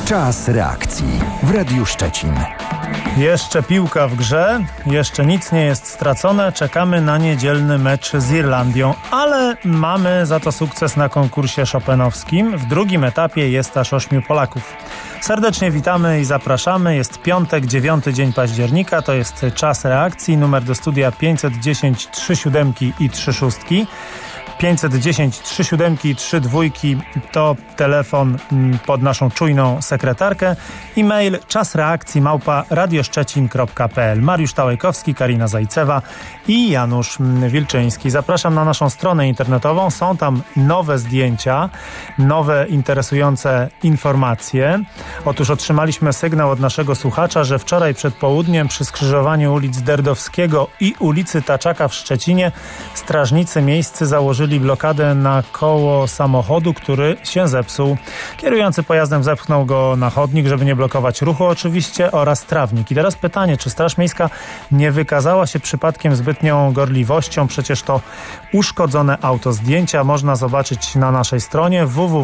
Czas reakcji w Radiu Szczecin. Jeszcze piłka w grze, jeszcze nic nie jest stracone, czekamy na niedzielny mecz z Irlandią, ale mamy za to sukces na konkursie chopinowskim. W drugim etapie jest aż 8 Polaków. Serdecznie witamy i zapraszamy. Jest piątek, 9 dzień października, to jest czas reakcji. Numer do studia 510 37 i 36. 510 37 i 32 to telefon pod naszą czujną sekretarkę. E-mail czasreakcji@radioszczecin.pl. Mariusz Tałajkowski, Karina Zajcewa i Janusz Wilczyński. Zapraszam na naszą stronę internetową. Są tam nowe zdjęcia, nowe interesujące informacje. Otóż otrzymaliśmy sygnał od naszego słuchacza, że wczoraj przed południem przy skrzyżowaniu ulic Derdowskiego i ulicy Taczaka w Szczecinie strażnicy miejscy założyli blokadę na koło samochodu, który się zepsuł. Kierujący pojazdem zepchnął go na chodnik, żeby nie blokować ruchu oczywiście, oraz trawnik. I teraz pytanie, czy Straż Miejska nie wykazała się przypadkiem zbytnią gorliwością? Przecież to uszkodzone auto. Zdjęcia można zobaczyć na naszej stronie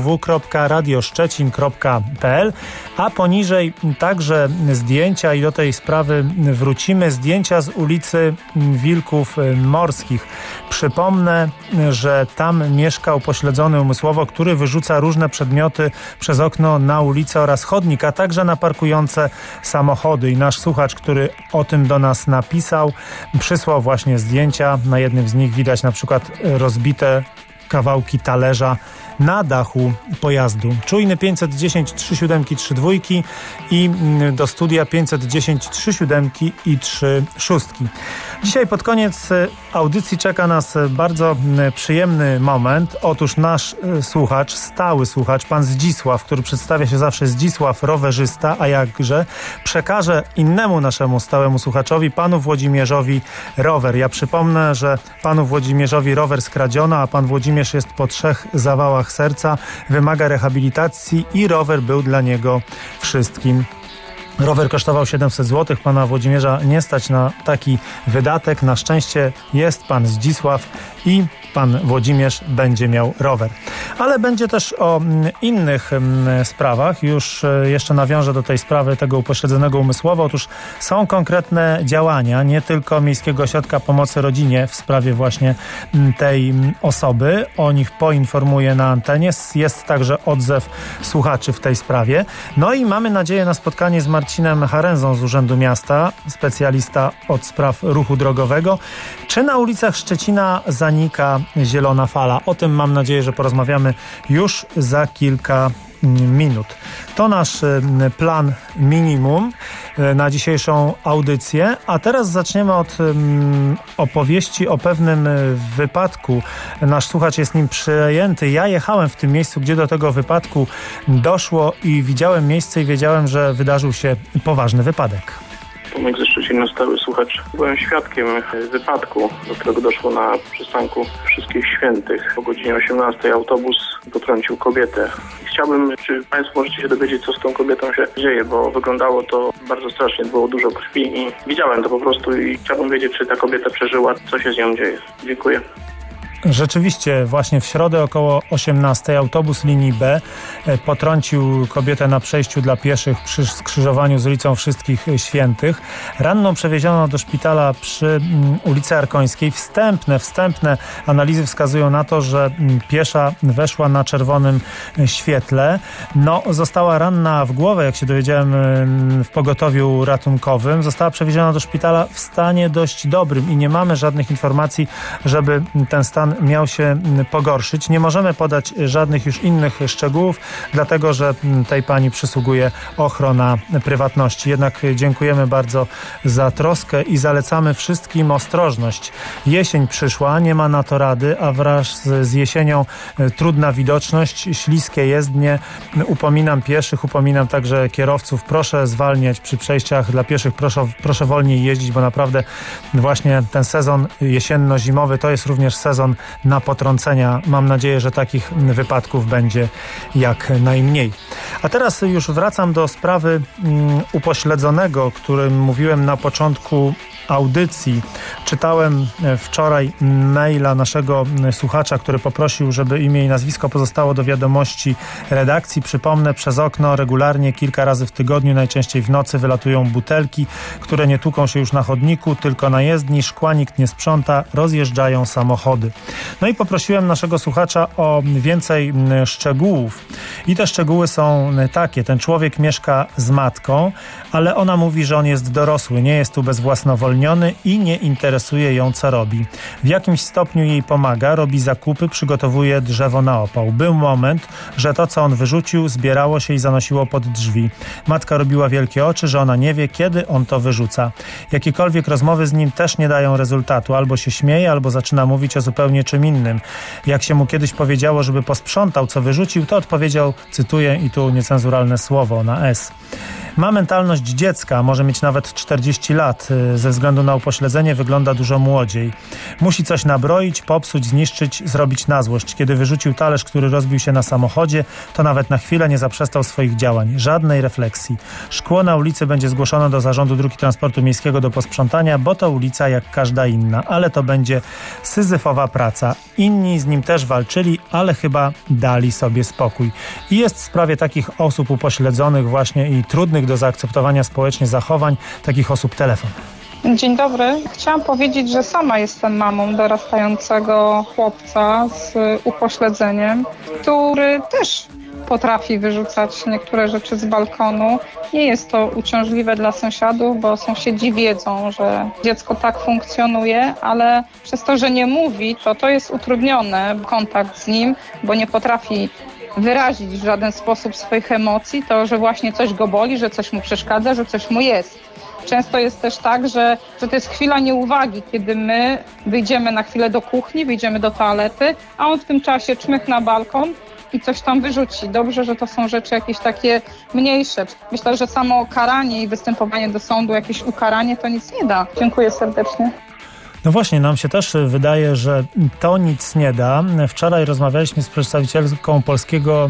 www.radioszczecin.pl, a poniżej także zdjęcia, i do tej sprawy wrócimy, zdjęcia z ulicy Wilków Morskich. Przypomnę, że tam mieszkał pośledzony umysłowo, który wyrzuca różne przedmioty przez okno na ulicę oraz chodnik, a także na parkujące samochody. I nasz słuchacz, który o tym do nas napisał, przysłał właśnie zdjęcia. Na jednym z nich widać na przykład rozbite kawałki talerza na dachu pojazdu. Czujny 510 37 32 i do studia 510 37 i 36. Dzisiaj pod koniec audycji czeka nas bardzo przyjemny moment. Otóż nasz słuchacz, stały słuchacz, pan Zdzisław, który przedstawia się zawsze Zdzisław rowerzysta, a jakże, przekaże innemu naszemu stałemu słuchaczowi, panu Włodzimierzowi, rower. Ja przypomnę, że panu Włodzimierzowi rower skradziono, a pan Włodzimierz jest po 3 zawałach serca, wymaga rehabilitacji i rower był dla niego wszystkim. Rower kosztował 700 zł. Pana Włodzimierza nie stać na taki wydatek. Na szczęście jest pan Zdzisław i pan Włodzimierz będzie miał rower. Ale będzie też o innych sprawach. Już jeszcze nawiążę do tej sprawy tego upośledzonego umysłowo. Otóż są konkretne działania, nie tylko Miejskiego Ośrodka Pomocy Rodzinie w sprawie właśnie tej osoby. O nich poinformuję na antenie. Jest także odzew słuchaczy w tej sprawie. No i mamy nadzieję na spotkanie z Marcinem Harenzą z Urzędu Miasta, specjalista od spraw ruchu drogowego. Czy na ulicach Szczecina zanika zielona fala? O tym mam nadzieję, że porozmawiamy już za kilka minut. To nasz plan minimum na dzisiejszą audycję, a teraz zaczniemy od opowieści o pewnym wypadku. Nasz słuchacz jest nim przejęty. Ja jechałem w tym miejscu, gdzie do tego wypadku doszło i widziałem miejsce i wiedziałem, że wydarzył się poważny wypadek. Tomek ze Szczecina, stały słuchacz. Byłem świadkiem wypadku, do którego doszło na przystanku Wszystkich Świętych. O godzinie 18 autobus potrącił kobietę. Chciałbym, czy Państwo możecie się dowiedzieć, co z tą kobietą się dzieje, bo wyglądało to bardzo strasznie, było dużo krwi i widziałem to po prostu i chciałbym wiedzieć, czy ta kobieta przeżyła, co się z nią dzieje. Dziękuję. Rzeczywiście, właśnie w środę około 18 autobus linii B potrącił kobietę na przejściu dla pieszych przy skrzyżowaniu z ulicą Wszystkich Świętych. Ranną przewieziono do szpitala przy ulicy Arkońskiej. Wstępne analizy wskazują na to, że piesza weszła na czerwonym świetle. Została ranna w głowę, jak się dowiedziałem w pogotowiu ratunkowym. Została przewieziona do szpitala w stanie dość dobrym i nie mamy żadnych informacji, żeby ten stan miał się pogorszyć. Nie możemy podać żadnych już innych szczegółów, dlatego że tej pani przysługuje ochrona prywatności. Jednak dziękujemy bardzo za troskę i zalecamy wszystkim ostrożność. Jesień przyszła, nie ma na to rady, a wraz z jesienią trudna widoczność, śliskie jezdnie. Upominam pieszych, upominam także kierowców. Proszę zwalniać przy przejściach dla pieszych, proszę wolniej jeździć, bo naprawdę właśnie ten sezon jesienno-zimowy to jest również sezon na potrącenia. Mam nadzieję, że takich wypadków będzie jak najmniej. A teraz już wracam do sprawy upośledzonego, o którym mówiłem na początku audycji. Czytałem wczoraj maila naszego słuchacza, który poprosił, żeby imię i nazwisko pozostało do wiadomości redakcji. Przypomnę, przez okno regularnie kilka razy w tygodniu, najczęściej w nocy, wylatują butelki, które nie tłuką się już na chodniku, tylko na jezdni, szkła nikt nie sprząta, rozjeżdżają samochody. No i poprosiłem naszego słuchacza o więcej szczegółów. I te szczegóły są takie. Ten człowiek mieszka z matką, ale ona mówi, że on jest dorosły, nie jest tu bezwłasnowolniony i nie interesuje ją, co robi. W jakimś stopniu jej pomaga, robi zakupy, przygotowuje drzewo na opał. Był moment, że to, co on wyrzucił, zbierało się i zanosiło pod drzwi. Matka robiła wielkie oczy, że ona nie wie, kiedy on to wyrzuca. Jakiekolwiek rozmowy z nim też nie dają rezultatu. Albo się śmieje, albo zaczyna mówić o zupełnie czym innym. Jak się mu kiedyś powiedziało, żeby posprzątał, co wyrzucił, to odpowiedział, cytuję i tu niecenzuralne słowo na S. Ma mentalność dziecka, może mieć nawet 40 lat. Ze względu na upośledzenie wygląda dużo młodziej. Musi coś nabroić, popsuć, zniszczyć, zrobić na złość. Kiedy wyrzucił talerz, który rozbił się na samochodzie, to nawet na chwilę nie zaprzestał swoich działań. Żadnej refleksji. Szkło na ulicy będzie zgłoszone do Zarządu Dróg i Transportu Miejskiego do posprzątania, bo to ulica jak każda inna. Ale to będzie syzyfowa praca. Inni z nim też walczyli, ale chyba dali sobie spokój. I jest w sprawie takich osób upośledzonych właśnie i trudnych do zaakceptowania społecznie zachowań takich osób telefon. Dzień dobry. Chciałam powiedzieć, że sama jestem mamą dorastającego chłopca z upośledzeniem, który też potrafi wyrzucać niektóre rzeczy z balkonu. Nie jest to uciążliwe dla sąsiadów, bo sąsiedzi wiedzą, że dziecko tak funkcjonuje, ale przez to, że nie mówi, to jest utrudnione kontakt z nim, bo nie potrafi wyrazić w żaden sposób swoich emocji, to, że właśnie coś go boli, że coś mu przeszkadza, że coś mu jest. Często jest też tak, że to jest chwila nieuwagi, kiedy my wyjdziemy na chwilę do kuchni, wyjdziemy do toalety, a on w tym czasie czmych na balkon i coś tam wyrzuci. Dobrze, że to są rzeczy jakieś takie mniejsze. Myślę, że samo karanie i występowanie do sądu, jakieś ukaranie to nic nie da. Dziękuję serdecznie. No właśnie, nam się też wydaje, że to nic nie da. Wczoraj rozmawialiśmy z przedstawicielką Polskiego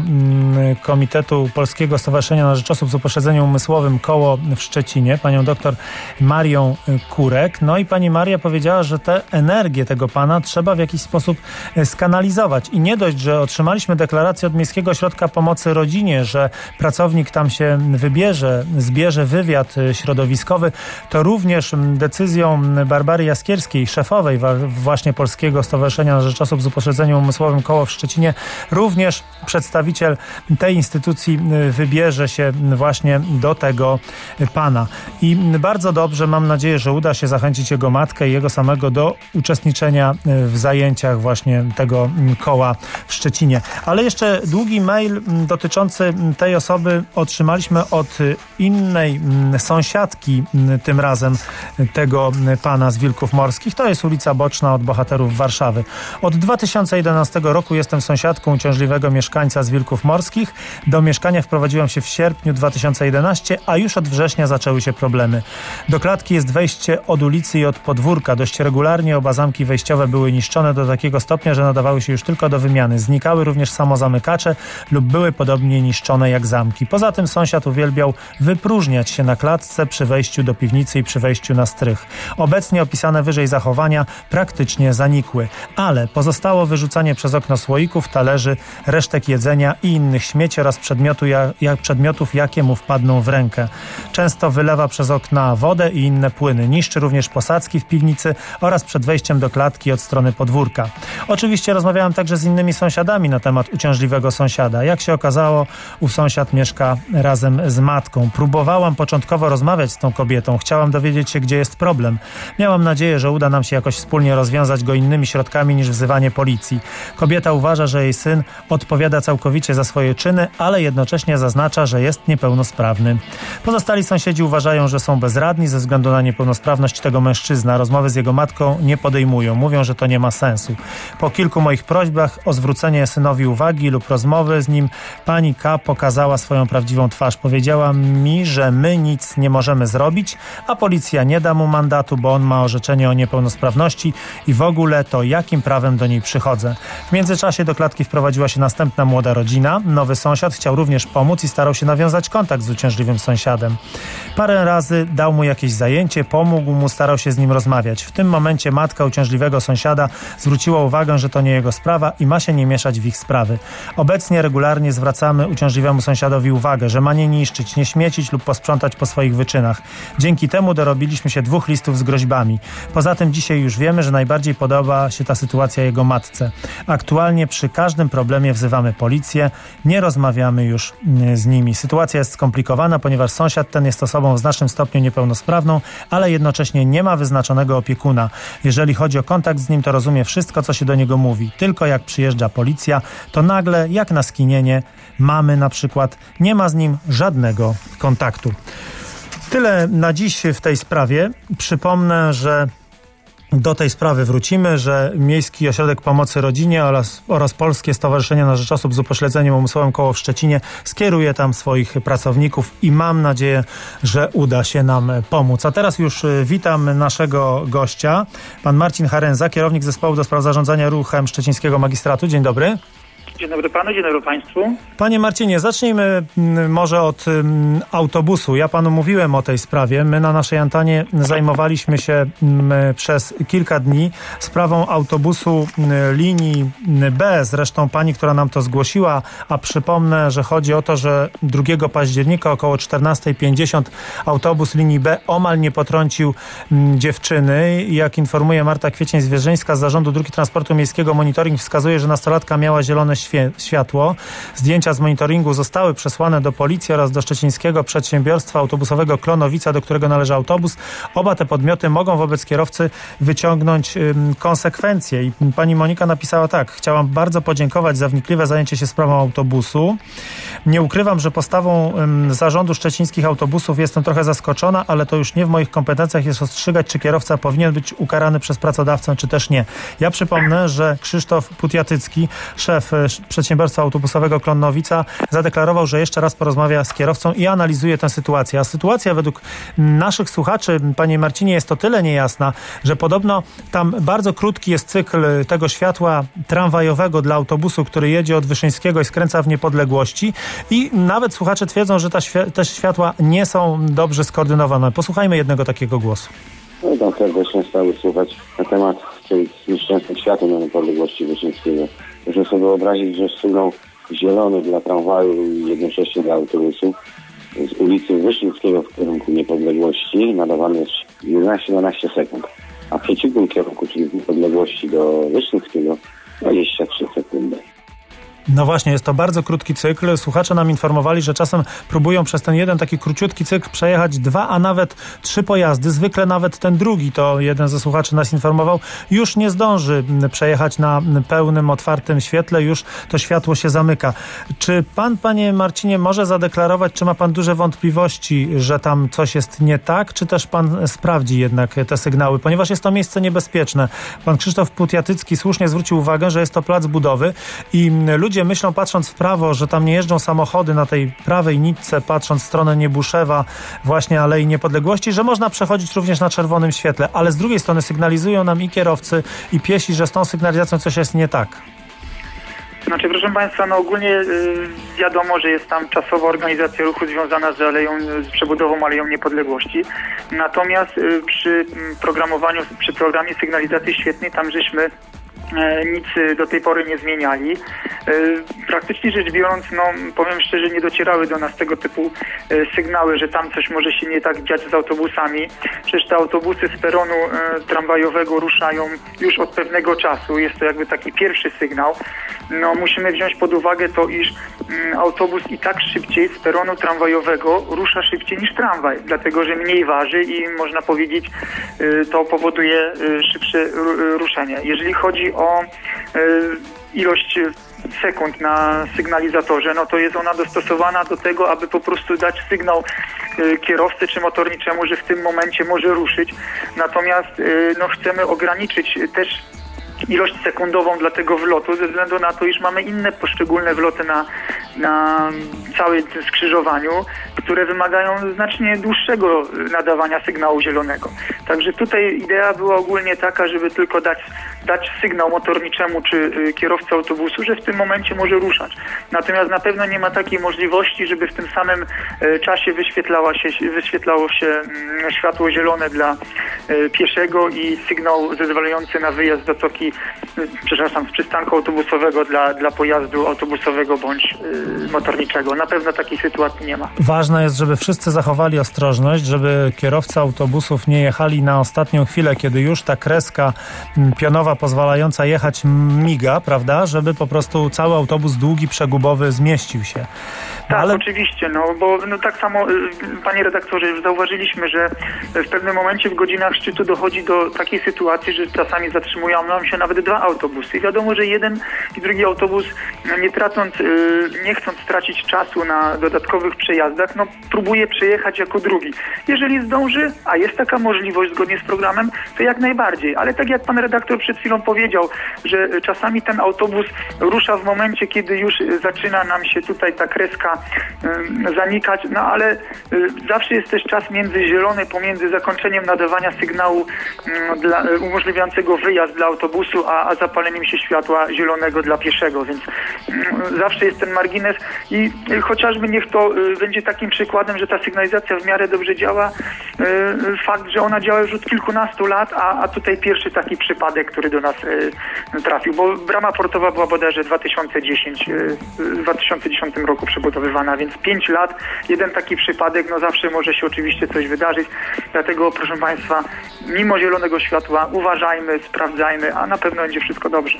Komitetu Polskiego Stowarzyszenia na Rzecz Osób z Upośledzeniem Umysłowym Koło w Szczecinie, panią doktor Marią Kurek. No i pani Maria powiedziała, że tę energię tego pana trzeba w jakiś sposób skanalizować. I nie dość, że otrzymaliśmy deklarację od Miejskiego Ośrodka Pomocy Rodzinie, że pracownik tam się wybierze, zbierze wywiad środowiskowy, to również decyzją Barbary Jaskierskiej, szefowej właśnie Polskiego Stowarzyszenia na Rzecz Osób z Upośledzeniem Umysłowym Koło w Szczecinie, również przedstawiciel tej instytucji wybierze się właśnie do tego pana. I bardzo dobrze, mam nadzieję, że uda się zachęcić jego matkę i jego samego do uczestniczenia w zajęciach właśnie tego koła w Szczecinie. Ale jeszcze długi mail dotyczący tej osoby otrzymaliśmy od innej sąsiadki, tym razem tego pana z Wilków Morskich. To jest ulica Boczna od Bohaterów Warszawy. Od 2011 roku jestem sąsiadką uciążliwego mieszkańca z Wilków Morskich. Do mieszkania wprowadziłam się w sierpniu 2011, a już od września zaczęły się problemy. Do klatki jest wejście od ulicy i od podwórka. Dość regularnie oba zamki wejściowe były niszczone do takiego stopnia, że nadawały się już tylko do wymiany. Znikały również samozamykacze lub były podobnie niszczone jak zamki. Poza tym sąsiad uwielbiał wypróżniać się na klatce przy wejściu do piwnicy i przy wejściu na strych. Obecnie opisane wyżej zachowania praktycznie zanikły, ale pozostało wyrzucanie przez okno słoików, talerzy, resztek jedzenia i innych śmieci oraz przedmiotów, jakie mu wpadną w rękę. Często wylewa przez okna wodę i inne płyny. Niszczy również posadzki w piwnicy oraz przed wejściem do klatki od strony podwórka. Oczywiście rozmawiałem także z innymi sąsiadami na temat uciążliwego sąsiada. Jak się okazało, ów sąsiad mieszka razem z matką. Próbowałam początkowo rozmawiać z tą kobietą. Chciałam dowiedzieć się, gdzie jest problem. Miałam nadzieję, że uda nam się jakoś wspólnie rozwiązać go innymi środkami niż wzywanie policji. Kobieta uważa, że jej syn odpowiada całkowicie za swoje czyny, ale jednocześnie zaznacza, że jest niepełnosprawny. Pozostali sąsiedzi uważają, że są bezradni ze względu na niepełnosprawność tego mężczyzna. Rozmowy z jego matką nie podejmują. Mówią, że to nie ma sensu. Po kilku moich prośbach o zwrócenie synowi uwagi lub rozmowy z nim, pani K. pokazała swoją prawdziwą twarz. Powiedziała mi, że my nic nie możemy zrobić, a policja nie da mu mandatu, bo on ma orzeczenie o niepełnosprawności. niepełnosprawności i w ogóle to jakim prawem do niej przychodzę. W międzyczasie do klatki wprowadziła się następna młoda rodzina. Nowy sąsiad chciał również pomóc i starał się nawiązać kontakt z uciążliwym sąsiadem. Parę razy dał mu jakieś zajęcie, pomógł mu, starał się z nim rozmawiać. W tym momencie matka uciążliwego sąsiada zwróciła uwagę, że to nie jego sprawa i ma się nie mieszać w ich sprawy. Obecnie regularnie zwracamy uciążliwemu sąsiadowi uwagę, że ma nie niszczyć, nie śmiecić lub posprzątać po swoich wyczynach. Dzięki temu dorobiliśmy się 2 listów z groźbami. Poza tym dzisiaj już wiemy, że najbardziej podoba się ta sytuacja jego matce. Aktualnie przy każdym problemie wzywamy policję, nie rozmawiamy już z nimi. Sytuacja jest skomplikowana, ponieważ sąsiad ten jest osobą w znacznym stopniu niepełnosprawną, ale jednocześnie nie ma wyznaczonego opiekuna. Jeżeli chodzi o kontakt z nim, to rozumie wszystko, co się do niego mówi. Tylko jak przyjeżdża policja, to nagle, jak na skinienie mamy na przykład, nie ma z nim żadnego kontaktu. Tyle na dziś w tej sprawie. Przypomnę, że do tej sprawy wrócimy, że Miejski Ośrodek Pomocy Rodzinie oraz Polskie Stowarzyszenie na Rzecz Osób z Upośledzeniem Umysłowym Koło w Szczecinie skieruje tam swoich pracowników i mam nadzieję, że uda się nam pomóc. A teraz już witam naszego gościa, pan Marcin Harenza, kierownik Zespołu do Spraw Zarządzania Ruchem Szczecińskiego Magistratu. Dzień dobry. Dzień dobry panu, dzień dobry państwu. Panie Marcinie, zacznijmy może od autobusu. Ja panu mówiłem o tej sprawie. My na naszej antenie zajmowaliśmy się przez kilka dni sprawą autobusu linii B. Zresztą pani, która nam to zgłosiła, a przypomnę, że chodzi o to, że 2 października około 14:50 autobus linii B omal nie potrącił dziewczyny. Jak informuje Marta Kwiecień-Zwierzyńska z Zarządu Dróg i Transportu Miejskiego, monitoring wskazuje, że nastolatka miała zielone światło. Zdjęcia z monitoringu zostały przesłane do policji oraz do szczecińskiego przedsiębiorstwa autobusowego Klonowica, do którego należy autobus. Oba te podmioty mogą wobec kierowcy wyciągnąć konsekwencje. I pani Monika napisała tak: chciałam bardzo podziękować za wnikliwe zajęcie się sprawą autobusu. Nie ukrywam, że postawą zarządu szczecińskich autobusów jestem trochę zaskoczona, ale to już nie w moich kompetencjach jest rozstrzygać, czy kierowca powinien być ukarany przez pracodawcę, czy też nie. Ja przypomnę, że Krzysztof Putjatycki, szef przedsiębiorstwa autobusowego Klonowica, zadeklarował, że jeszcze raz porozmawia z kierowcą i analizuje tę sytuację. A sytuacja według naszych słuchaczy, panie Marcinie, jest o tyle niejasna, że podobno tam bardzo krótki jest cykl tego światła tramwajowego dla autobusu, który jedzie od Wyszyńskiego i skręca w Niepodległości, i nawet słuchacze twierdzą, że te światła nie są dobrze skoordynowane. Posłuchajmy jednego takiego głosu. No i tam serdecznie stały słuchać na temat tych nieszczęsnych świateł na Niepodległości Wyszyńskiego. Muszę sobie wyobrazić, że sygnał zielony dla tramwaju i jednocześnie dla autobusu z ulicy Wyszyńskiego w kierunku Niepodległości nadawany jest 11-12 sekund, a w przeciwnym kierunku, czyli z Niepodległości do Wyszyńskiego, 23 sekundy. No właśnie, jest to bardzo krótki cykl. Słuchacze nam informowali, że czasem próbują przez ten jeden taki króciutki cykl przejechać 2, a nawet 3 pojazdy. Zwykle nawet ten drugi, to jeden ze słuchaczy nas informował, już nie zdąży przejechać na pełnym, otwartym świetle, już to światło się zamyka. Czy pan, panie Marcinie, może zadeklarować, czy ma pan duże wątpliwości, że tam coś jest nie tak, czy też pan sprawdzi jednak te sygnały, ponieważ jest to miejsce niebezpieczne. Pan Krzysztof Putjatycki słusznie zwrócił uwagę, że jest to plac budowy i ludzie myślą, patrząc w prawo, że tam nie jeżdżą samochody na tej prawej nitce, patrząc w stronę Niebuszewa, właśnie Alei Niepodległości, że można przechodzić również na czerwonym świetle, ale z drugiej strony sygnalizują nam i kierowcy, i piesi, że z tą sygnalizacją coś jest nie tak. Znaczy, proszę państwa, no ogólnie wiadomo, że jest tam czasowa organizacja ruchu związana z przebudową Aleją Niepodległości. Natomiast przy programie sygnalizacji świetnej, tam żeśmy nic do tej pory nie zmieniali. Praktycznie rzecz biorąc, no powiem szczerze, nie docierały do nas tego typu sygnały, że tam coś może się nie tak dziać z autobusami. Przecież te autobusy z peronu tramwajowego ruszają już od pewnego czasu. Jest to jakby taki pierwszy sygnał. No musimy wziąć pod uwagę to, iż autobus i tak szybciej z peronu tramwajowego rusza szybciej niż tramwaj, dlatego że mniej waży i można powiedzieć, to powoduje szybsze ruszenie. Jeżeli chodzi o ilość sekund na sygnalizatorze, no to jest ona dostosowana do tego, aby po prostu dać sygnał kierowcy czy motorniczemu, że w tym momencie może ruszyć. Natomiast no, chcemy ograniczyć też ilość sekundową dla tego wlotu, ze względu na to, iż mamy inne poszczególne wloty na całym tym skrzyżowaniu, które wymagają znacznie dłuższego nadawania sygnału zielonego. Także tutaj idea była ogólnie taka, żeby tylko dać sygnał motorniczemu czy kierowcy autobusu, że w tym momencie może ruszać. Natomiast na pewno nie ma takiej możliwości, żeby w tym samym czasie wyświetlało się światło zielone dla pieszego i sygnał zezwalający na wyjazd do toki, z przystanku autobusowego dla pojazdu autobusowego bądź motorniczego. Na pewno takiej sytuacji nie ma. Ważne jest, żeby wszyscy zachowali ostrożność, żeby kierowcy autobusów nie jechali na ostatnią chwilę, kiedy już ta kreska pionowa pozwalająca jechać miga, prawda? Żeby po prostu cały autobus długi, przegubowy zmieścił się. Tak, ale... oczywiście, bo tak samo, panie redaktorze, już zauważyliśmy, że w pewnym momencie w godzinach szczytu dochodzi do takiej sytuacji, że czasami zatrzymują nam się nawet 2 autobusy. I wiadomo, że jeden i drugi autobus, nie chcąc stracić czasu na dodatkowych przejazdach, próbuje przejechać jako drugi. Jeżeli zdąży, a jest taka możliwość zgodnie z programem, to jak najbardziej. Ale tak jak pan redaktor przed chwilą powiedział, że czasami ten autobus rusza w momencie, kiedy już zaczyna nam się tutaj ta kreska zanikać, ale zawsze jest też czas międzyzielony pomiędzy zakończeniem nadawania sygnału umożliwiającego wyjazd dla autobusu, a zapaleniem się światła zielonego dla pieszego, więc zawsze jest ten margines i chociażby niech to będzie takim przykładem, że ta sygnalizacja w miarę dobrze działa. Fakt, że ona działa już od kilkunastu lat, a tutaj pierwszy taki przypadek, który do nas trafił, bo brama portowa była bodajże w 2010 roku przebudowywana, więc 5 lat, jeden taki przypadek, zawsze może się oczywiście coś wydarzyć, dlatego proszę Państwa, mimo zielonego światła uważajmy, sprawdzajmy, a na pewno będzie wszystko dobrze.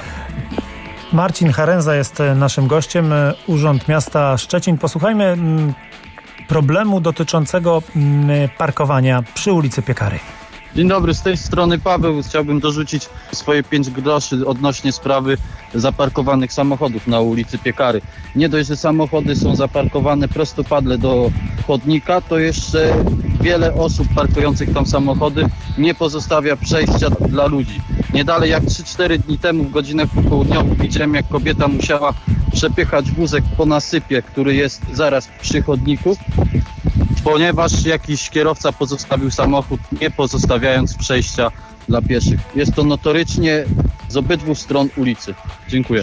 Marcin Harenza jest naszym gościem, Urząd Miasta Szczecin. Posłuchajmy problemu dotyczącego parkowania przy ulicy Piekary. Dzień dobry, z tej strony Paweł. Chciałbym dorzucić swoje 5 groszy odnośnie sprawy zaparkowanych samochodów na ulicy Piekary. Nie dość, że samochody są zaparkowane prostopadle do chodnika, to jeszcze wiele osób parkujących tam samochody nie pozostawia przejścia dla ludzi. Nie dalej jak 3-4 dni temu w godzinach popołudniowych widziałem, jak kobieta musiała przepychać wózek po nasypie, który jest zaraz przy chodniku, ponieważ jakiś kierowca pozostawił samochód, nie pozostawiając przejścia dla pieszych. Jest to notorycznie z obydwu stron ulicy. Dziękuję.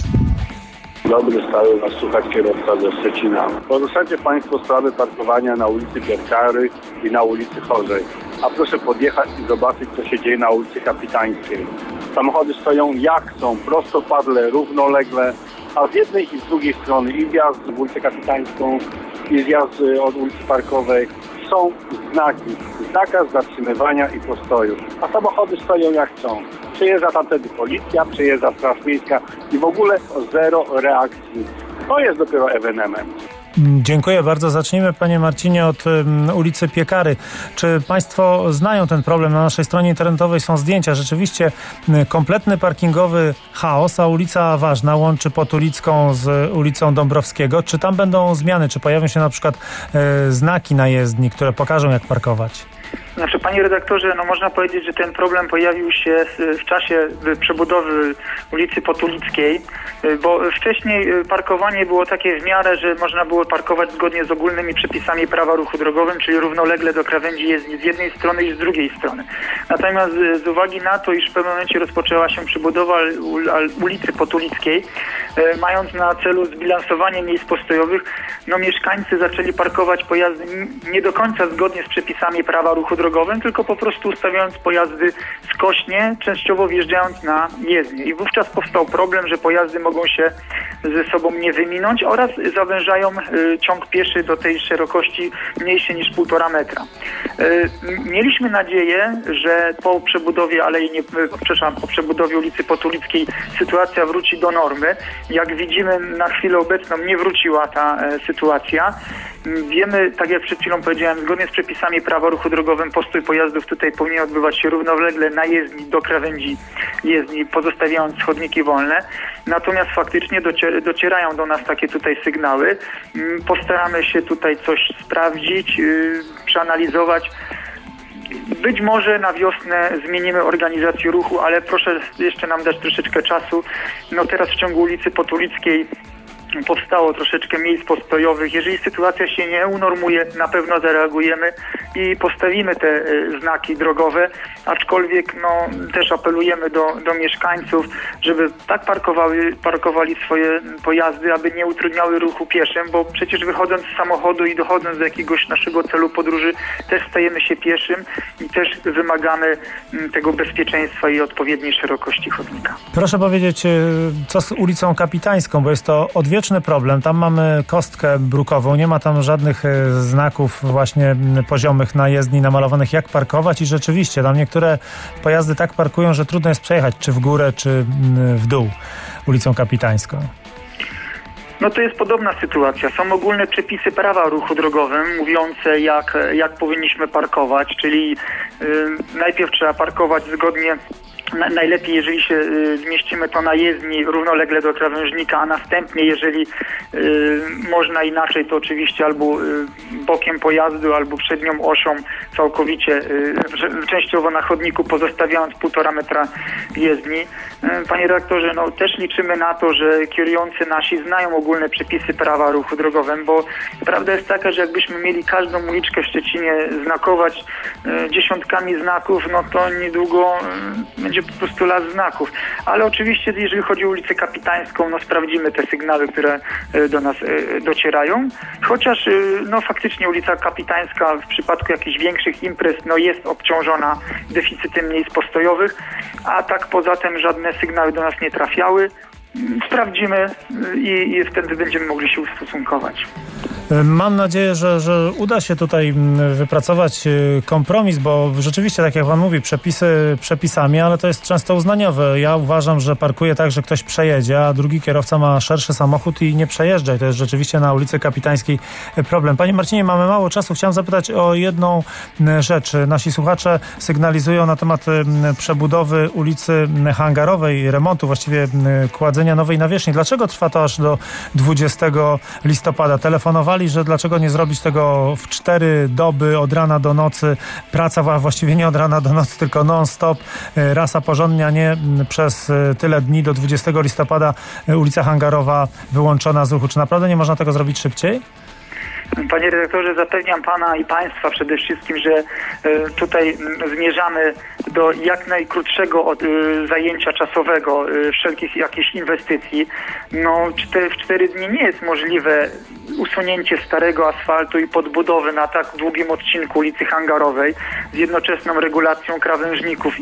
Dobry, stały was słuchać kierowca ze Szczecina. Poruszacie Państwo sprawy parkowania na ulicy Piekary i na ulicy Chorzej. A proszę podjechać i zobaczyć, co się dzieje na ulicy Kapitańskiej. Samochody stoją jak są, prostopadle, równolegle, a z jednej i z drugiej strony i wjazd w ulicę Kapitańską, i zjazd od ulicy Parkowej są znaki. Zakaz zatrzymywania i postoju. A samochody stoją jak chcą. Przyjeżdża tam wtedy policja, przyjeżdża Straż Miejska i w ogóle zero reakcji. To jest dopiero ewenement. Dziękuję bardzo. Zacznijmy, panie Marcinie, od ulicy Piekary. Czy państwo znają ten problem? Na naszej stronie internetowej są zdjęcia. Rzeczywiście kompletny parkingowy chaos, a ulica Ważna łączy Potulicką z ulicą Dąbrowskiego. Czy tam będą zmiany? Czy pojawią się na przykład znaki na jezdni, które pokażą, jak parkować? Panie redaktorze, można powiedzieć, że ten problem pojawił się w czasie przebudowy ulicy Potulickiej, bo wcześniej parkowanie było takie w miarę, że można było parkować zgodnie z ogólnymi przepisami prawa o ruchu drogowym, czyli równolegle do krawędzi jezdni z jednej strony i z drugiej strony. Natomiast z uwagi na to, iż w pewnym momencie rozpoczęła się przebudowa ulicy Potulickiej, mając na celu zbilansowanie miejsc postojowych, mieszkańcy zaczęli parkować pojazdy nie do końca zgodnie z przepisami prawa o ruchu drogowym, tylko po prostu ustawiając pojazdy skośnie, częściowo wjeżdżając na jezdnię. I wówczas powstał problem, że pojazdy mogą się ze sobą nie wyminąć oraz zawężają ciąg pieszy do tej szerokości mniejszej niż 1,5 metra. Mieliśmy nadzieję, że po przebudowie po przebudowie ulicy Potulickiej sytuacja wróci do normy. Jak widzimy, na chwilę obecną nie wróciła ta sytuacja. Wiemy, tak jak przed chwilą powiedziałem, zgodnie z przepisami prawa o ruchu drogowym postój pojazdów tutaj powinien odbywać się równolegle na jezdni do krawędzi jezdni, pozostawiając chodniki wolne. Natomiast faktycznie docierają do nas takie tutaj sygnały. Postaramy się tutaj coś sprawdzić, przeanalizować. Być może na wiosnę zmienimy organizację ruchu, ale proszę jeszcze nam dać troszeczkę czasu. Teraz w ciągu ulicy Potulickiej powstało troszeczkę miejsc postojowych. Jeżeli sytuacja się nie unormuje, na pewno zareagujemy i postawimy te znaki drogowe, aczkolwiek też apelujemy do mieszkańców, żeby tak parkowali swoje pojazdy, aby nie utrudniały ruchu pieszym, bo przecież wychodząc z samochodu i dochodząc do jakiegoś naszego celu podróży, też stajemy się pieszym i też wymagamy tego bezpieczeństwa i odpowiedniej szerokości chodnika. Proszę powiedzieć, co z ulicą Kapitańską, bo jest to odwieczny problem. Tam mamy kostkę brukową, nie ma tam żadnych znaków właśnie poziomych na jezdni namalowanych, jak parkować i rzeczywiście tam niektóre pojazdy tak parkują, że trudno jest przejechać, czy w górę, czy w dół ulicą Kapitańską. No to jest podobna sytuacja. Są ogólne przepisy prawa o ruchu drogowym mówiące, jak powinniśmy parkować, czyli najpierw trzeba parkować zgodnie. Najlepiej, jeżeli się zmieścimy to na jezdni równolegle do krawężnika, a następnie, jeżeli można inaczej, to oczywiście albo bokiem pojazdu, albo przednią osią całkowicie, częściowo na chodniku, pozostawiając 1,5 metra jezdni. Panie redaktorze, też liczymy na to, że kierujący nasi znają ogólne przepisy prawa o ruchu drogowym, bo prawda jest taka, że jakbyśmy mieli każdą uliczkę w Szczecinie znakować dziesiątkami znaków, to niedługo będzie po prostu las znaków. Ale oczywiście, jeżeli chodzi o ulicę Kapitańską, sprawdzimy te sygnały, które do nas docierają. Chociaż faktycznie ulica Kapitańska w przypadku jakichś większych imprez jest obciążona deficytem miejsc postojowych, a tak poza tym żadne sygnały do nas nie trafiały. Sprawdzimy i wtedy będziemy mogli się ustosunkować. Mam nadzieję, że uda się tutaj wypracować kompromis, bo rzeczywiście, tak jak pan mówi, przepisy przepisami, ale to jest często uznaniowe. Ja uważam, że parkuje tak, że ktoś przejedzie, a drugi kierowca ma szerszy samochód i nie przejeżdża. I to jest rzeczywiście na ulicy Kapitańskiej problem. Panie Marcinie, mamy mało czasu. Chciałem zapytać o jedną rzecz. Nasi słuchacze sygnalizują na temat przebudowy ulicy Hangarowej, remontu, właściwie kładzenia nowej nawierzchni. Dlaczego trwa to aż do 20 listopada? Telefonowali, że dlaczego nie zrobić tego w 4 doby, od rana do nocy. Praca właściwie nie od rana do nocy, tylko non-stop. Rasa porządnie, a nie przez tyle dni do 20 listopada ulica Hangarowa wyłączona z ruchu. Czy naprawdę nie można tego zrobić szybciej? Panie redaktorze, zapewniam pana i państwa przede wszystkim, że tutaj zmierzamy do jak najkrótszego zajęcia czasowego wszelkich jakichś inwestycji. W 4 dni nie jest możliwe usunięcie starego asfaltu i podbudowy na tak długim odcinku ulicy Hangarowej z jednoczesną regulacją krawężników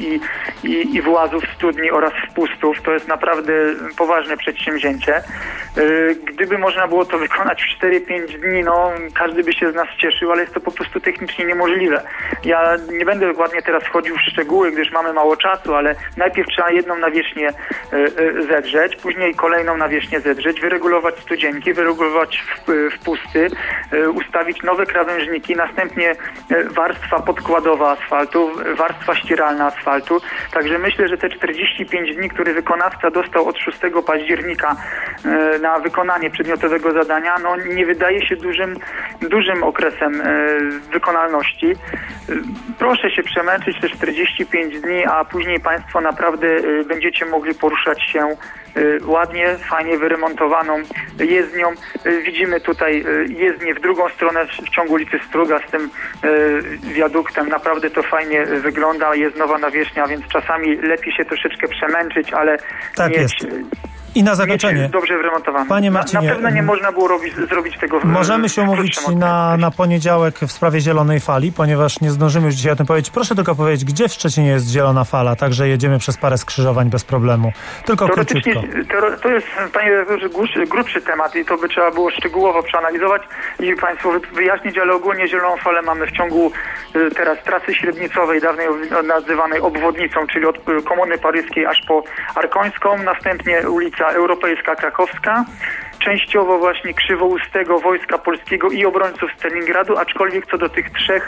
i włazów studni oraz wpustów. To jest naprawdę poważne przedsięwzięcie. Gdyby można było to wykonać w 4-5 dni, każdy by się z nas cieszył, ale jest to po prostu technicznie niemożliwe. Ja nie będę dokładnie teraz wchodził w szczegóły, gdyż mamy mało czasu, ale najpierw trzeba jedną nawierzchnię zedrzeć, później kolejną nawierzchnię zedrzeć, wyregulować studzienki, wyregulować wpusty, ustawić nowe krawężniki, następnie warstwa podkładowa asfaltu, warstwa ścieralna asfaltu. Także myślę, że te 45 dni, które wykonawca dostał od 6 października na wykonanie przedmiotowego zadania, nie wydaje się dużym okresem wykonalności. Proszę się przemęczyć te 45 dni, a później państwo naprawdę będziecie mogli poruszać się ładnie, fajnie wyremontowaną jezdnią. Widzimy tutaj jezdnię w drugą stronę w ciągu ulicy Struga z tym wiaduktem. Naprawdę to fajnie wygląda. Jest nowa nawierzchnia, więc czasami lepiej się troszeczkę przemęczyć, ale tak jest. I na zakończenie. Dobrze wyremontowane. Panie Marcinie, na pewno nie można było zrobić tego. Możemy się umówić na poniedziałek w sprawie zielonej fali, ponieważ nie zdążymy już dzisiaj o tym powiedzieć. Proszę tylko powiedzieć, gdzie w Szczecinie jest zielona fala, tak że jedziemy przez parę skrzyżowań bez problemu. Tylko króciutko. To jest, panie redaktorze, grubszy temat i to by trzeba było szczegółowo przeanalizować i państwu wyjaśnić, ale ogólnie zieloną falę mamy w ciągu teraz trasy średnicowej, dawnej nazywanej obwodnicą, czyli od Komuny Paryskiej aż po Arkońską, następnie ulica Europejska Krakowska, częściowo właśnie Krzywoustego, Wojska Polskiego i obrońców Stalingradu, aczkolwiek co do tych 3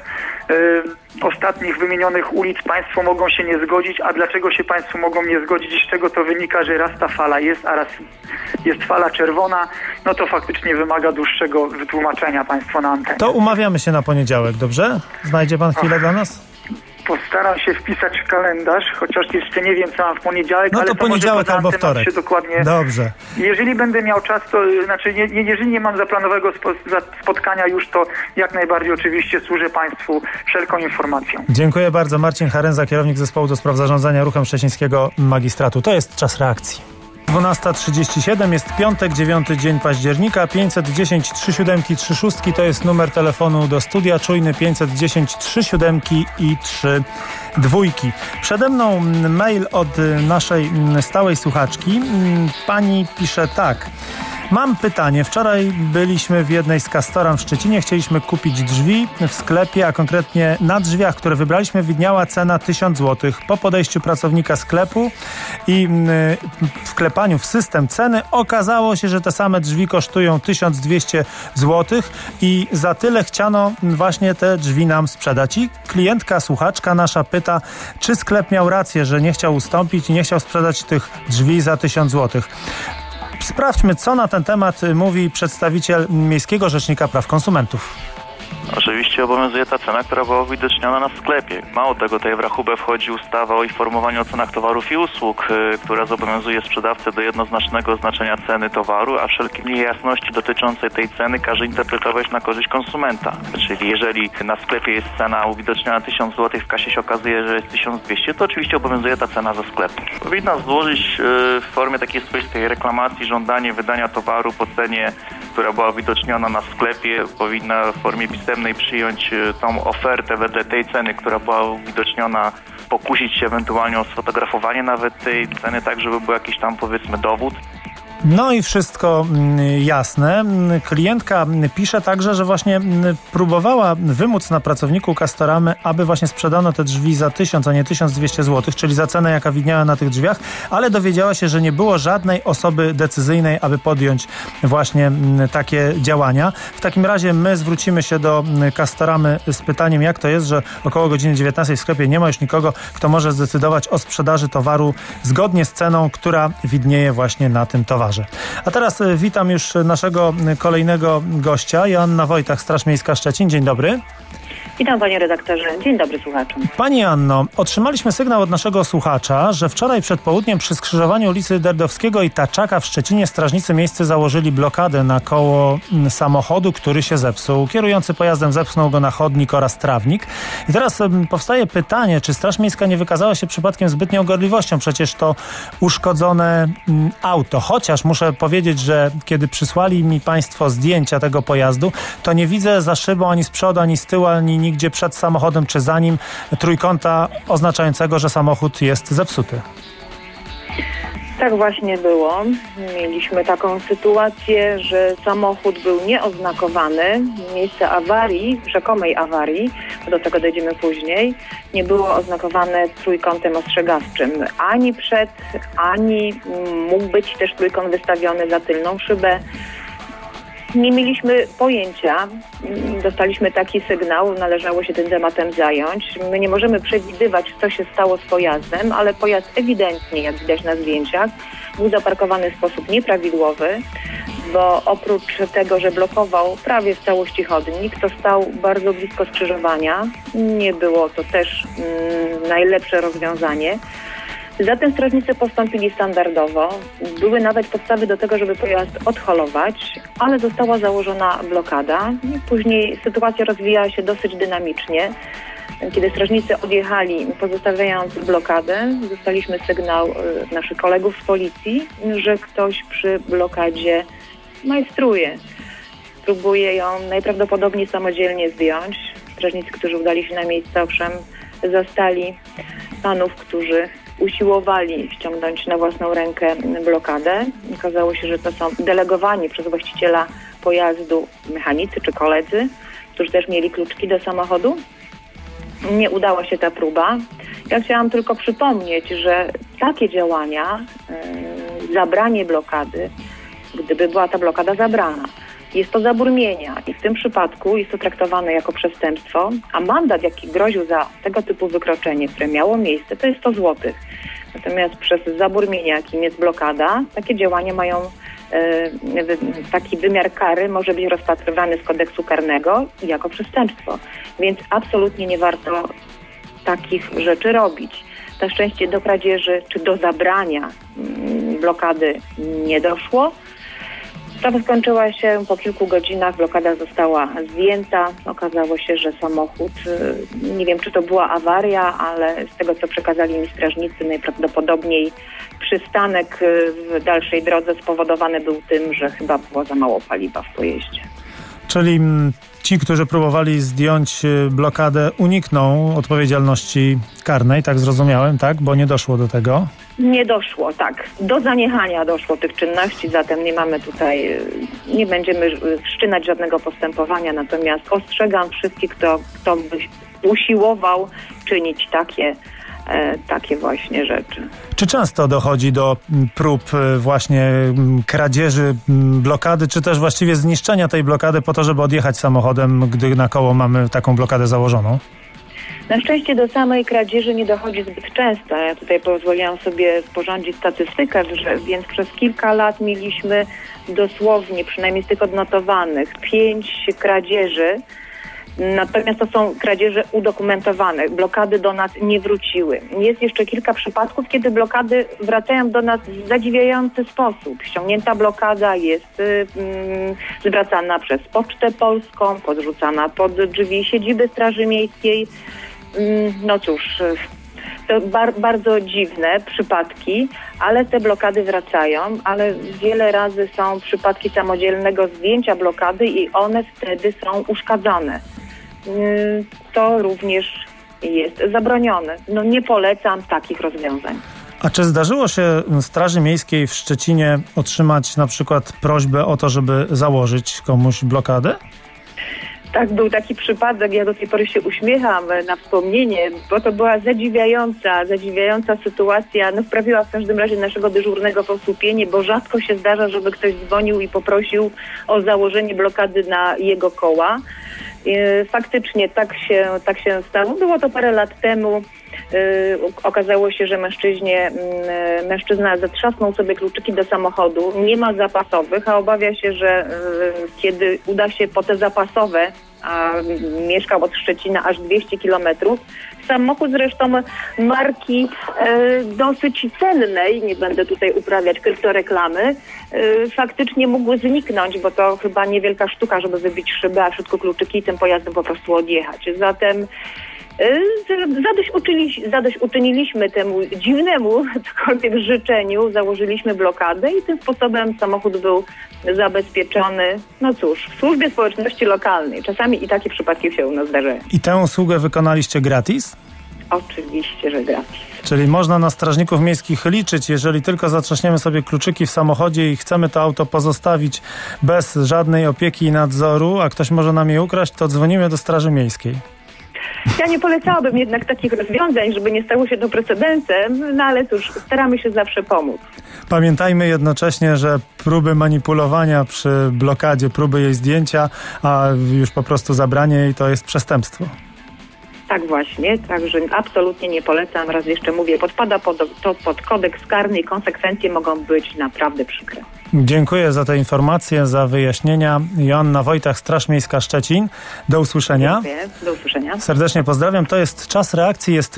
ostatnich wymienionych ulic państwo mogą się nie zgodzić. A dlaczego się państwo mogą nie zgodzić i z czego to wynika, że raz ta fala jest, a raz jest fala czerwona, to faktycznie wymaga dłuższego wytłumaczenia państwo na antenie. To umawiamy się na poniedziałek, dobrze? Znajdzie pan chwilę dla nas? Staram się wpisać w kalendarz, chociaż jeszcze nie wiem, co mam w poniedziałek, no to ale to poniedziałek może albo wtorek. się dokładnie... Dobrze. Jeżeli będę miał czas, to znaczy jeżeli nie mam zaplanowanego spotkania już, to jak najbardziej oczywiście służę Państwu wszelką informacją. Dziękuję bardzo. Marcin Harenza, kierownik zespołu do spraw zarządzania ruchem szczecińskiego magistratu. To jest czas reakcji. 12:37 jest piątek, 9 dzień października. 510 37 36 to jest numer telefonu do studia. Czujny 510 37 i 3 dwójki. Przede mną mail od naszej stałej słuchaczki. Pani pisze tak. Mam pytanie. Wczoraj byliśmy w jednej z Castoram w Szczecinie. Chcieliśmy kupić drzwi w sklepie, a konkretnie na drzwiach, które wybraliśmy, widniała cena 1000 zł. Po podejściu pracownika sklepu i wklepaniu w system ceny okazało się, że te same drzwi kosztują 1200 zł i za tyle chciano właśnie te drzwi nam sprzedać. I klientka, słuchaczka nasza pyta, czy sklep miał rację, że nie chciał ustąpić i nie chciał sprzedać tych drzwi za 1000 zł. Sprawdźmy, co na ten temat mówi przedstawiciel Miejskiego Rzecznika Praw Konsumentów. Oczywiście obowiązuje ta cena, która była uwidoczniona na sklepie. Mało tego, tutaj w rachubę wchodzi ustawa o informowaniu o cenach towarów i usług, która zobowiązuje sprzedawcę do jednoznacznego oznaczenia ceny towaru, a wszelkie niejasności dotyczące tej ceny każe interpretować na korzyść konsumenta. Czyli jeżeli na sklepie jest cena uwidoczniona 1000 zł, w kasie się okazuje, że jest 1200, to oczywiście obowiązuje ta cena ze sklepu. Powinna złożyć w formie takiej swoistej reklamacji żądanie wydania towaru po cenie, która była uwidoczniona na sklepie. Powinna w formie pisemnej przyjąć tą ofertę wedle tej ceny, która była uwidoczniona, pokusić się ewentualnie o sfotografowanie nawet tej ceny, tak żeby był jakiś tam, powiedzmy, dowód. No i wszystko jasne. Klientka pisze także, że właśnie próbowała wymóc na pracowniku Castoramy, aby właśnie sprzedano te drzwi za 1000, a nie 1200 zł, czyli za cenę, jaka widniała na tych drzwiach, ale dowiedziała się, że nie było żadnej osoby decyzyjnej, aby podjąć właśnie takie działania. W takim razie my zwrócimy się do Castoramy z pytaniem, jak to jest, że około godziny 19 w sklepie nie ma już nikogo, kto może zdecydować o sprzedaży towaru zgodnie z ceną, która widnieje właśnie na tym towarze. A teraz witam już naszego kolejnego gościa, Joanna Wojtach, Straż Miejska Szczecin. Dzień dobry. Witam, panie redaktorze. Dzień dobry słuchaczom. Pani Anno, otrzymaliśmy sygnał od naszego słuchacza, że wczoraj przed południem przy skrzyżowaniu ulicy Derdowskiego i Taczaka w Szczecinie strażnicy miejscy założyli blokadę na koło samochodu, który się zepsuł. Kierujący pojazdem zepchnął go na chodnik oraz trawnik. I teraz powstaje pytanie, czy Straż Miejska nie wykazała się przypadkiem zbytnią gorliwością? Przecież to uszkodzone auto. Chociaż muszę powiedzieć, że kiedy przysłali mi państwo zdjęcia tego pojazdu, to nie widzę za szybą ani z przodu, ani z tyłu, ani nigdzie przed samochodem czy za nim trójkąta oznaczającego, że samochód jest zepsuty. Tak właśnie było. Mieliśmy taką sytuację, że samochód był nieoznakowany. Miejsce awarii, rzekomej awarii, do tego dojdziemy później, nie było oznakowane trójkątem ostrzegawczym. Ani przed, ani mógł być też trójkąt wystawiony za tylną szybę. Nie mieliśmy pojęcia, dostaliśmy taki sygnał, należało się tym tematem zająć. My nie możemy przewidywać, co się stało z pojazdem, ale pojazd ewidentnie, jak widać na zdjęciach, był zaparkowany w sposób nieprawidłowy, bo oprócz tego, że blokował prawie w całości chodnik, to stał bardzo blisko skrzyżowania. Nie było to też najlepsze rozwiązanie. Zatem strażnicy postąpili standardowo. Były nawet podstawy do tego, żeby pojazd odholować, ale została założona blokada. Później sytuacja rozwijała się dosyć dynamicznie. Kiedy strażnicy odjechali, pozostawiając blokadę, dostaliśmy sygnał naszych kolegów z policji, że ktoś przy blokadzie majstruje. Próbuje ją najprawdopodobniej samodzielnie zdjąć. Strażnicy, którzy udali się na miejsce, owszem, zastali panów, którzy usiłowali ściągnąć na własną rękę blokadę. Okazało się, że to są delegowani przez właściciela pojazdu mechanicy czy koledzy, którzy też mieli kluczki do samochodu. Nie udała się ta próba. Ja chciałam tylko przypomnieć, że takie działania, zabranie blokady, gdyby była ta blokada zabrana, jest to zabór mienia i w tym przypadku jest to traktowane jako przestępstwo, a mandat, jaki groził za tego typu wykroczenie, które miało miejsce, to jest 100 zł. Natomiast przez zabór mienia, jakim jest blokada, takie działania mają taki wymiar kary, może być rozpatrywany z kodeksu karnego jako przestępstwo. Więc absolutnie nie warto takich rzeczy robić. Na szczęście do kradzieży czy do zabrania blokady nie doszło. Sprawa skończyła się po kilku godzinach, blokada została zdjęta. Okazało się, że samochód, nie wiem czy to była awaria, ale z tego co przekazali mi strażnicy, najprawdopodobniej przystanek w dalszej drodze spowodowany był tym, że chyba było za mało paliwa w pojeździe. Czyli ci, którzy próbowali zdjąć blokadę, unikną odpowiedzialności karnej, tak zrozumiałem, tak? Bo nie doszło do tego. Nie doszło, tak. Do zaniechania doszło tych czynności, zatem nie będziemy wszczynać żadnego postępowania, natomiast ostrzegam wszystkich, kto by usiłował czynić takie właśnie rzeczy. Czy często dochodzi do prób właśnie kradzieży blokady, czy też właściwie zniszczenia tej blokady po to, żeby odjechać samochodem, gdy na koło mamy taką blokadę założoną? Na szczęście do samej kradzieży nie dochodzi zbyt często. Ja tutaj pozwoliłam sobie sporządzić statystykę, więc przez kilka lat mieliśmy dosłownie, przynajmniej z tych odnotowanych, 5 kradzieży. Natomiast to są kradzieże udokumentowane. Blokady do nas nie wróciły. Jest jeszcze kilka przypadków, kiedy blokady wracają do nas w zadziwiający sposób. Ściągnięta blokada jest zwracana przez Pocztę Polską, podrzucana pod drzwi siedziby Straży Miejskiej. No cóż, to bardzo dziwne przypadki, ale te blokady wracają, ale wiele razy są przypadki samodzielnego zdjęcia blokady i one wtedy są uszkadzane. To również jest zabronione. Nie polecam takich rozwiązań. A czy zdarzyło się Straży Miejskiej w Szczecinie otrzymać na przykład prośbę o to, żeby założyć komuś blokadę? Tak, był taki przypadek, ja do tej pory się uśmiecham na wspomnienie, bo to była zadziwiająca sytuacja. Wprawiła w każdym razie naszego dyżurnego w osłupienie, bo rzadko się zdarza, żeby ktoś dzwonił i poprosił o założenie blokady na jego koła. Faktycznie tak się stało. Było to parę lat temu. Okazało się, że mężczyzna zatrzasnął sobie kluczyki do samochodu, nie ma zapasowych, a obawia się, że kiedy uda się po te zapasowe, a mieszkał od Szczecina aż 200 kilometrów, samochód zresztą marki dosyć cennej, nie będę tutaj uprawiać kryptoreklamy, faktycznie mógł zniknąć, bo to chyba niewielka sztuka, żeby wybić szybę, a w środku kluczyki i tym pojazdem po prostu odjechać. Zatem zadośćuczyniliśmy temu dziwnemu cokolwiek życzeniu, założyliśmy blokadę i tym sposobem samochód był zabezpieczony, no cóż, w służbie społeczności lokalnej. Czasami i takie przypadki się u nas zdarzają. I tę usługę wykonaliście gratis? Oczywiście, że gratis. Czyli można na strażników miejskich liczyć, jeżeli tylko zatrzaśniemy sobie kluczyki w samochodzie i chcemy to auto pozostawić bez żadnej opieki i nadzoru, a ktoś może nam je ukraść, to dzwonimy do Straży Miejskiej. Ja nie polecałabym jednak takich rozwiązań, żeby nie stało się to precedensem, ale cóż, staramy się zawsze pomóc. Pamiętajmy jednocześnie, że próby manipulowania przy blokadzie, próby jej zdjęcia, a już po prostu zabranie jej to jest przestępstwo. Tak właśnie, także absolutnie nie polecam. Raz jeszcze mówię, podpada pod kodeks karny i konsekwencje mogą być naprawdę przykre. Dziękuję za te informacje, za wyjaśnienia. Joanna Wojtach, Straż Miejska Szczecin. Do usłyszenia. Dziękuję. Do usłyszenia. Serdecznie pozdrawiam. To jest czas reakcji, jest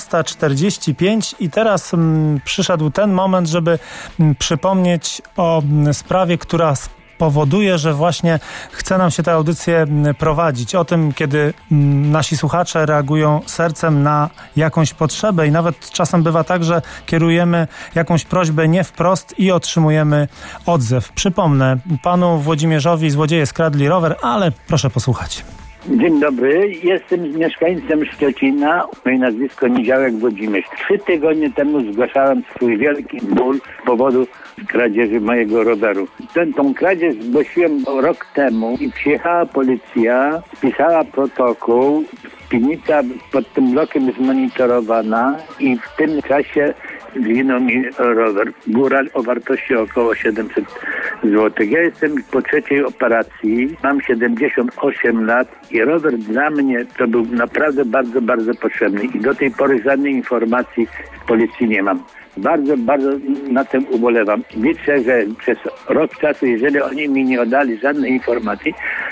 12:45 i teraz przyszedł ten moment, żeby przypomnieć o sprawie, która powoduje, że właśnie chce nam się tę audycję prowadzić. O tym, kiedy nasi słuchacze reagują sercem na jakąś potrzebę i nawet czasem bywa tak, że kierujemy jakąś prośbę nie wprost i otrzymujemy odzew. Przypomnę, panu Włodzimierzowi złodzieje skradli rower, ale proszę posłuchać. Dzień dobry, jestem mieszkańcem Szczecina, moje nazwisko Niziałek Włodzimierz. 3 tygodnie temu zgłaszałem swój wielki ból z powodu kradzieży mojego roweru. Tą kradzież zgłosiłem rok temu i przyjechała policja, spisała protokół, piwnica pod tym blokiem jest monitorowana i w tym czasie zginął mi rower. Góral o wartości około 700 zł. Ja jestem po 3. operacji, mam 78 lat i rower dla mnie to był naprawdę bardzo, bardzo potrzebny i do tej pory żadnej informacji z policji nie mam. Bardzo, bardzo na tym ubolewam. Liczę, że przez rok czasu, jeżeli oni mi nie oddali żadnej informacji,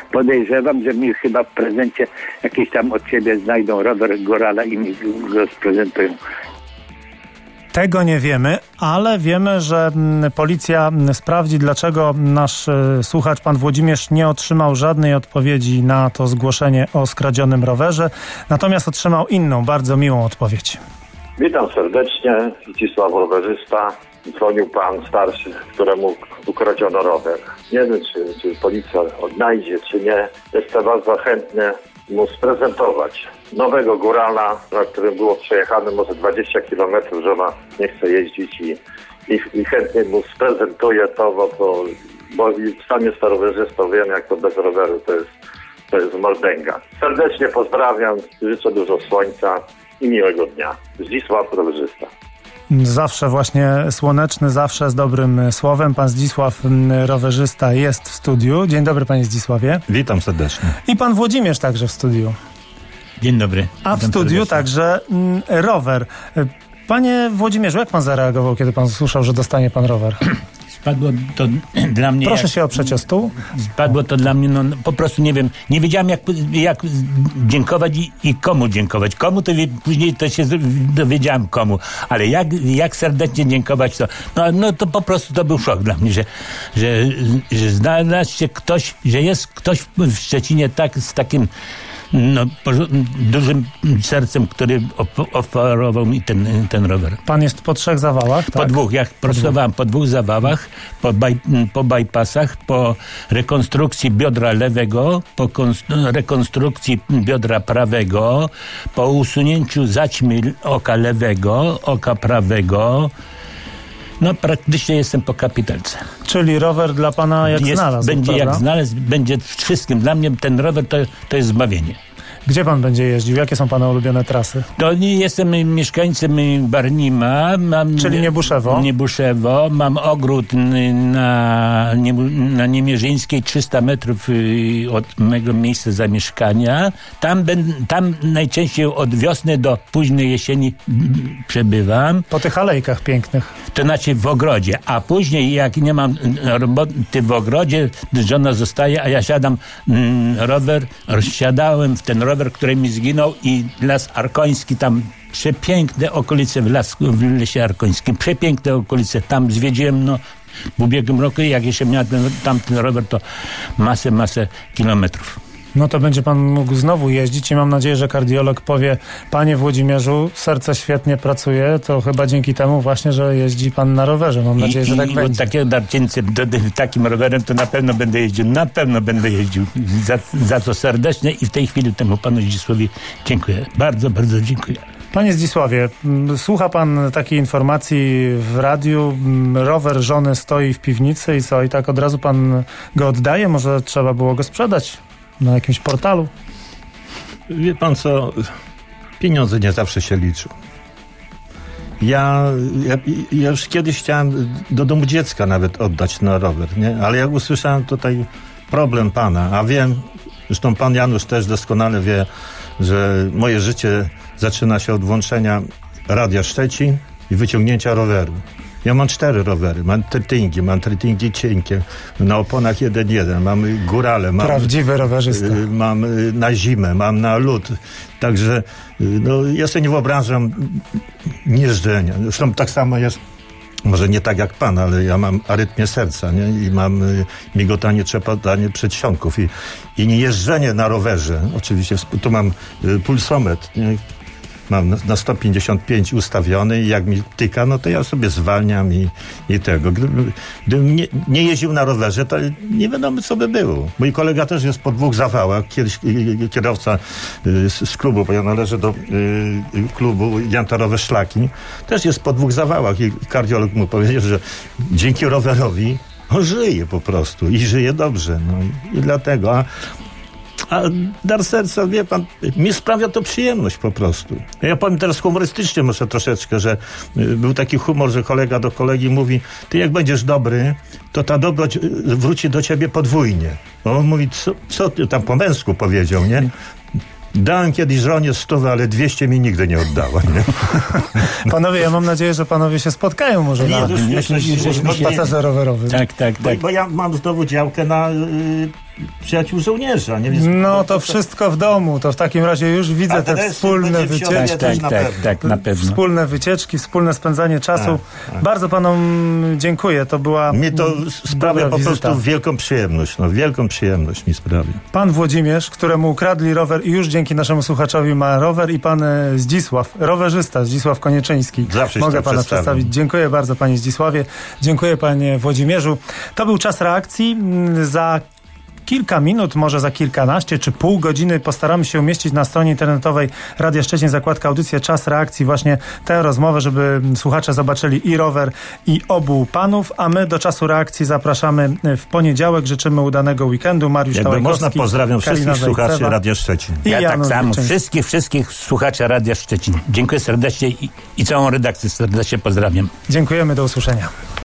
Podejrzewam, że mi chyba w prezencie jakieś tam od ciebie znajdą rower Gorala i mi go sprezentują. Tego nie wiemy, ale wiemy, że policja sprawdzi, dlaczego nasz słuchacz, pan Włodzimierz, nie otrzymał żadnej odpowiedzi na to zgłoszenie o skradzionym rowerze, natomiast otrzymał inną, bardzo miłą odpowiedź. Witam serdecznie, Zdzisław rowerzysta. Dzwonił pan starszy, któremu ukradziono rower. Nie wiem, czy policja odnajdzie, czy nie. Jestem bardzo chętny mu sprezentować nowego Górala, na którym było przejechane może 20 km, że ona nie chce jeździć i chętnie mu sprezentuję to, bo sam jestem rowerzystą, wiem jak to bez roweru to jest mordęga. Serdecznie pozdrawiam, życzę dużo słońca i miłego dnia. Zdzisław rowerzysta. Zawsze właśnie słoneczny, zawsze z dobrym słowem. Pan Zdzisław, rowerzysta, jest w studiu. Dzień dobry, panie Zdzisławie. Witam serdecznie. I pan Włodzimierz także w studiu. Dzień dobry. A w studiu także rower. Panie Włodzimierzu, jak pan zareagował, kiedy pan usłyszał, że dostanie pan rower? Spadło to dla mnie... Proszę się oprzeć o stół. Spadło to dla mnie, po prostu nie wiem. Nie wiedziałem, jak dziękować i komu dziękować. Komu to później to się dowiedziałem komu. Ale jak serdecznie dziękować, to to po prostu to był szok dla mnie, że znalazł się ktoś, że jest ktoś w Szczecinie z takim dużym sercem, który oferował mi ten rower. Pan jest po 3 zawałach, tak? Po 2, jak prostowałem, po 2 zawałach, po bypassach, po rekonstrukcji biodra lewego, po rekonstrukcji biodra prawego, po usunięciu zaćmy oka lewego, oka prawego. Praktycznie jestem po kapitalce. Czyli rower dla pana znalazł, będzie prawda? Jak znalazł, będzie wszystkim. Dla mnie ten rower to jest zbawienie. Gdzie pan będzie jeździł? Jakie są pana ulubione trasy? To nie jestem mieszkańcem Barnima. Czyli Niebuszewo? Niebuszewo. Mam ogród na Niemierzyńskiej, 300 metrów od mojego miejsca zamieszkania. Tam najczęściej od wiosny do późnej jesieni przebywam. Po tych alejkach pięknych. To znaczy w ogrodzie. A później, jak nie mam roboty w ogrodzie, żona zostaje, a ja siadam siadałem w ten rower, który mi zginął, i Las Arkoński, tam przepiękne okolice w Lesie Arkońskim, przepiękne okolice, tam zwiedziłem w ubiegłym roku, jak jeszcze miałem tamten rower, to masę kilometrów. To będzie pan mógł znowu jeździć i mam nadzieję, że kardiolog powie: panie Włodzimierzu, serce świetnie pracuje, to chyba dzięki temu właśnie, że jeździ pan na rowerze. Mam nadzieję, że tak będzie. Takiego darczyńcy takim rowerem to na pewno będę jeździł. Za to serdecznie i w tej chwili temu panu Zdzisławowi dziękuję. Bardzo, bardzo dziękuję. Panie Zdzisławie, słucha pan takiej informacji w radiu, rower żony stoi w piwnicy i co? I tak od razu pan go oddaje? Może trzeba było go sprzedać na jakimś portalu? Wie pan co, pieniądze nie zawsze się liczą. Ja już kiedyś chciałem do domu dziecka nawet oddać na rower, nie? Ale jak usłyszałem tutaj problem pana, a wiem, zresztą pan Janusz też doskonale wie, że moje życie zaczyna się od włączenia Radia Szczecin i wyciągnięcia roweru. Ja mam 4 rowery, mam trytingi cienkie, na oponach 1.1, mam górale, prawdziwy rowerzysta. Mam na zimę, mam na lód, także ja sobie nie wyobrażam jeżdżenia. Zresztą tak samo jest, może nie tak jak pan, ale ja mam arytmię serca, nie? I mam migotanie, trzepotanie przedsionków i nie jeżdżenie na rowerze. Oczywiście tu mam pulsometr, nie? Mam na 155 ustawiony i jak mi tyka, to ja sobie zwalniam i tego. Gdybym nie jeździł na rowerze, to nie wiadomo, co by było. Mój kolega też jest po 2 zawałach. Kiedyś kierowca z klubu, bo ja należę do klubu Jantarowe Szlaki, też jest po 2 zawałach i kardiolog mu powiedział, że dzięki rowerowi on żyje po prostu i żyje dobrze. I dlatego... A dar serca, wie pan, mi sprawia to przyjemność po prostu. Ja powiem teraz humorystycznie może troszeczkę, że był taki humor, że kolega do kolegi mówi: ty jak będziesz dobry, to ta dobroć wróci do ciebie podwójnie. A on mówi, co ty tam po męsku powiedział, nie? Dałem kiedyś żonie 100, ale 200 mi nigdy nie oddała, nie? Panowie, ja mam nadzieję, że panowie się spotkają może na spacerze rowerowym. Tak. Bo ja mam znowu działkę na przyjaciół żołnierza. Nie? Więc no to wszystko w domu, to w takim razie już widzę te wspólne wycieczki. Tak, na pewno. Wspólne wycieczki, wspólne spędzanie czasu. Bardzo panom dziękuję, to była mnie to sprawia po prostu wielką przyjemność, wielką przyjemność mi sprawia. Pan Włodzimierz, któremu ukradli rower i już dzięki naszemu słuchaczowi ma rower, i pan Zdzisław, rowerzysta Zdzisław Konieczyński. Zawsze mogę pana przedstawić. Dziękuję bardzo panie Zdzisławie, dziękuję panie Włodzimierzu. To był Czas Reakcji. Za kilka minut, może za kilkanaście czy pół godziny postaramy się umieścić na stronie internetowej Radia Szczecin, zakładka audycja Czas Reakcji, właśnie tę rozmowę, żeby słuchacze zobaczyli i rower, i obu panów, a my do Czasu Reakcji zapraszamy w poniedziałek. Życzymy udanego weekendu. Mariusz Tałajkowski, można, pozdrawiam wszystkich słuchaczy Radia Szczecin. Ja tak samo, wszystkich słuchaczy Radia Szczecin. Dziękuję serdecznie i całą redakcję serdecznie pozdrawiam. Dziękujemy, do usłyszenia.